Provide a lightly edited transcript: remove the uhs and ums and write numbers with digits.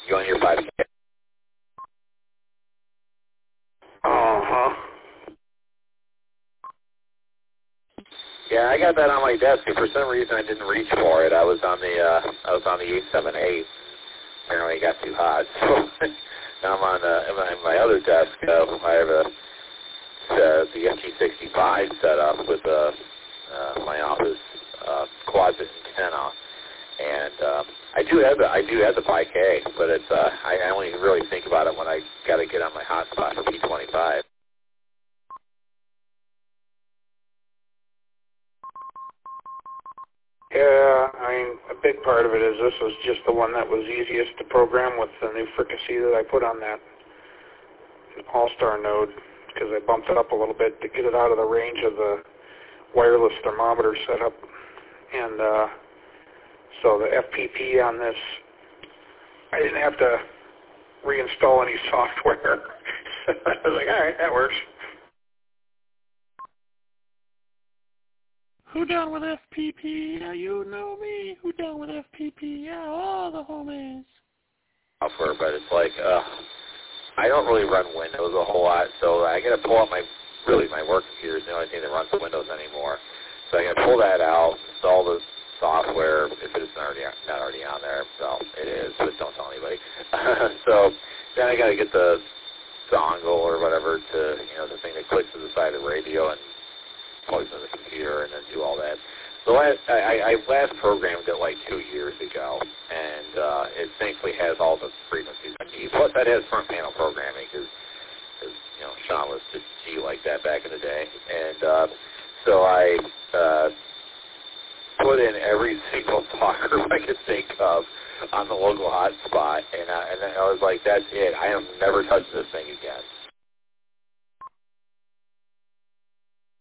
You on your 5K? Uh-huh. Yeah, I got that on my desk, and for some reason I didn't reach for it. I was on the 878. Apparently it got too hot, so now I'm on my other desk. I have the MT65 set up with my office quadrant antenna, and I do have the 5K, but it's I only really think about it when I got to get on my hotspot for P25. Yeah, I mean, a big part of it is this was just the one that was easiest to program with the new fricassee that I put on that All-Star node, because I bumped it up a little bit to get it out of the range of the wireless thermometer setup. And so the FPP on this, I didn't have to reinstall any software. I was like, all right, that works. Who down with FPP? Yeah, you know me. Who down with FPP? Yeah, all the homies. Software, but it's like I don't really run Windows a whole lot, so I got to pull out my work computer is the only thing that runs Windows anymore. So I got to pull that out, install the software if it's not already on there. So it is, but don't tell anybody. So then I got to get the dongle or whatever to the thing that clicks to the side of the radio and plugs in the computer and then do all that. So I last programmed it like 2 years ago, and it thankfully has all the frequencies I need. Plus, that has front panel programming because Sean was just G like that back in the day. And so I put in every single talk group I could think of on the local hotspot, and I was like, that's it. I am never touching this thing again.